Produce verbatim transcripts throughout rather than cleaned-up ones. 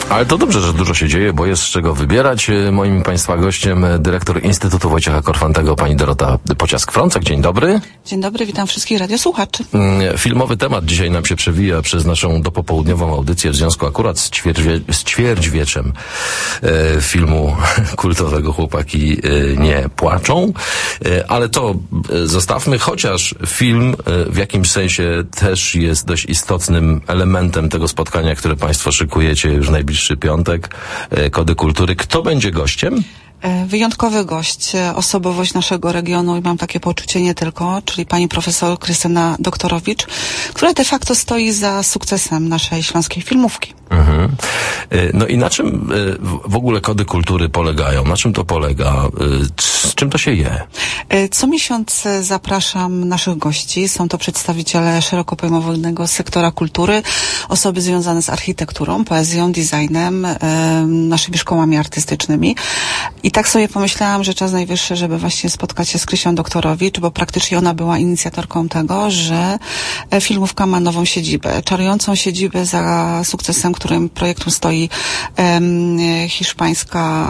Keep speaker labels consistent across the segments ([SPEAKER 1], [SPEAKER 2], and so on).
[SPEAKER 1] Ale to dobrze, że dużo się dzieje, bo jest z czego wybierać. Moim Państwa gościem dyrektor Instytutu Wojciecha Korfantego, pani Dorota Pociask-Frącek. Dzień dobry.
[SPEAKER 2] Dzień dobry, witam wszystkich radiosłuchaczy.
[SPEAKER 1] Filmowy temat dzisiaj nam się przewija przez naszą dopopołudniową audycję w związku akurat z, ćwierćwie, z ćwierćwieczem e, filmu kultowego Chłopaki e, nie płaczą. E, ale to e, zostawmy, chociaż film e, w jakimś sensie też jest dość istotnym elementem tego spotkania, które Państwo szykujecie już najbliższy piątek. E, Kody Kultury. Kto będzie gościem?
[SPEAKER 2] Wyjątkowy gość, osobowość naszego regionu i mam takie poczucie nie tylko, czyli pani profesor Krystyna Doktorowicz, która de facto stoi za sukcesem naszej śląskiej filmówki.
[SPEAKER 1] Mhm. No i na czym w ogóle Kody Kultury polegają? Na czym to polega? Z czym to się je?
[SPEAKER 2] Co miesiąc zapraszam naszych gości. Są to przedstawiciele szeroko pojmowanego sektora kultury, osoby związane z architekturą, poezją, designem, naszymi szkołami artystycznymi. I tak sobie pomyślałam, że czas najwyższy, żeby właśnie spotkać się z Krysią Doktorowicz, bo praktycznie ona była inicjatorką tego, że filmówka ma nową siedzibę. Czarującą siedzibę za sukcesem, którym projektu stoi um, hiszpańska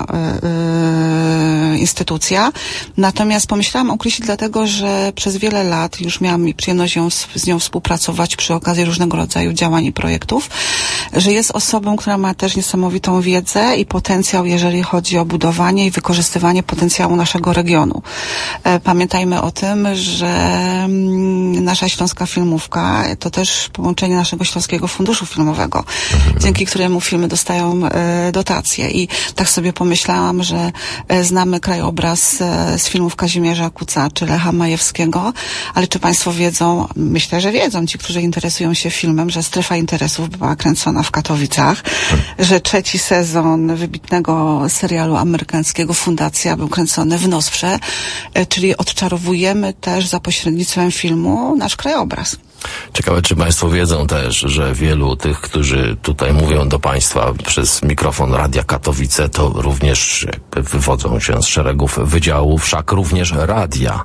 [SPEAKER 2] um, instytucja. Natomiast pomyślałam o Krysi dlatego, że przez wiele lat już miałam przyjemność ją, z nią współpracować przy okazji różnego rodzaju działań i projektów, że jest osobą, która ma też niesamowitą wiedzę i potencjał, jeżeli chodzi o budowanie i wykorzystywanie potencjału naszego regionu. Pamiętajmy o tym, że nasza śląska filmówka to też połączenie naszego Śląskiego Funduszu Filmowego, mhm. dzięki któremu filmy dostają dotacje. I tak sobie pomyślałam, że znamy krajobraz z filmów Kazimierza Kuca czy Lecha Majewskiego, ale czy Państwo wiedzą, myślę, że wiedzą ci, którzy interesują się filmem, że Strefa Interesów była kręcona w Katowicach, mhm. że trzeci sezon wybitnego serialu amerykańskiego Fundacja był kręcony w Nosprze, czyli odczarowujemy też za pośrednictwem filmu nasz krajobraz.
[SPEAKER 1] Ciekawe, czy Państwo wiedzą też, że wielu tych, którzy tutaj mówią do Państwa przez mikrofon Radia Katowice, to również wywodzą się z szeregów wydziałów, wszak również radia.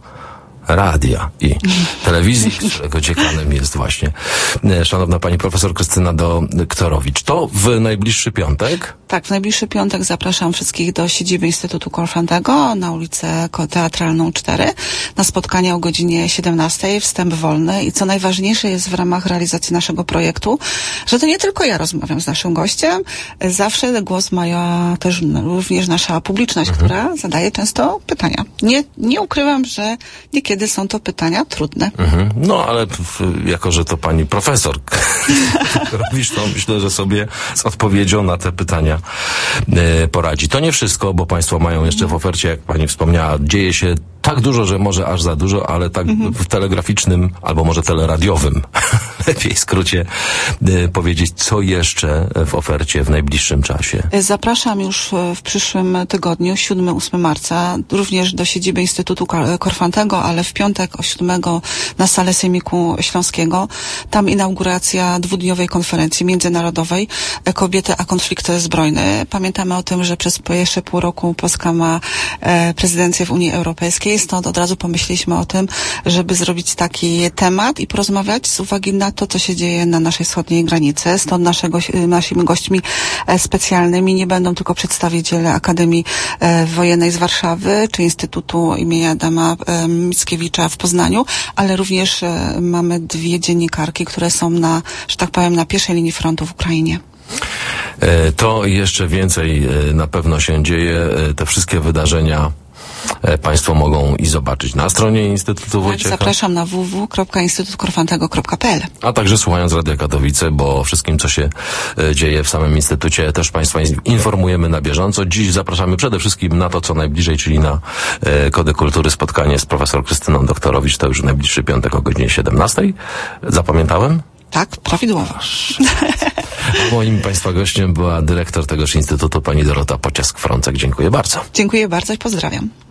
[SPEAKER 1] Radia i telewizji, którego dziekanem jest właśnie szanowna pani profesor Krystyna Doktorowicz. To w najbliższy piątek?
[SPEAKER 2] Tak, w najbliższy piątek zapraszam wszystkich do siedziby Instytutu Korfantego na ulicę Teatralną cztery na spotkanie o godzinie siedemnastej, wstęp wolny i co najważniejsze jest w ramach realizacji naszego projektu, że to nie tylko ja rozmawiam z naszym gościem, zawsze głos ma też również nasza publiczność, mhm. która zadaje często pytania. Nie, nie ukrywam, że niekiedy Kiedy są to pytania trudne.
[SPEAKER 1] Mhm. No, ale jako, że to pani profesor robisz, to myślę, że sobie z odpowiedzią na te pytania e, poradzi. To nie wszystko, bo Państwo mają jeszcze w ofercie, jak pani wspomniała, dzieje się tak dużo, że może aż za dużo, ale tak mhm. w telegraficznym, albo może teleradiowym, lepiej w skrócie e, powiedzieć, co jeszcze w ofercie w najbliższym czasie.
[SPEAKER 2] Zapraszam już w przyszłym tygodniu, siódmego ósmego marca, również do siedziby Instytutu Korfantego, ale w piątek o siódmego na salę Sejmiku Śląskiego. Tam inauguracja dwudniowej konferencji międzynarodowej Kobiety a konflikty zbrojne. Pamiętamy o tym, że przez jeszcze pół roku Polska ma e, prezydencję w Unii Europejskiej, stąd od razu pomyśleliśmy o tym, żeby zrobić taki temat i porozmawiać z uwagi na to, co się dzieje na naszej wschodniej granicy. Stąd naszego, naszymi gośćmi e, specjalnymi nie będą tylko przedstawiciele Akademii e, Wojennej z Warszawy, czy Instytutu imienia Adama e, Mickiewicza w Poznaniu, ale również e, mamy dwie dziennikarki, które są na, że tak powiem, na pierwszej linii frontu w Ukrainie.
[SPEAKER 1] To jeszcze więcej na pewno się dzieje. Te wszystkie wydarzenia Państwo mogą i zobaczyć na stronie Instytutu Wojciecha.
[SPEAKER 2] Zapraszam na w w w kropka instytut korfantego kropka p l.
[SPEAKER 1] A także słuchając Radia Katowice, bo o wszystkim, co się dzieje w samym Instytucie, też Państwa informujemy na bieżąco. Dziś zapraszamy przede wszystkim na to, co najbliżej, czyli na e, Kody Kultury, spotkanie z profesor Krystyną Doktorowicz. To już najbliższy piątek o godzinie siedemnastej. Zapamiętałem?
[SPEAKER 2] Tak, prawidłowo.
[SPEAKER 1] Moim Państwa gościem była dyrektor tegoż Instytutu, pani Dorota Pociask-Frącek. Dziękuję bardzo.
[SPEAKER 2] Dziękuję bardzo i pozdrawiam.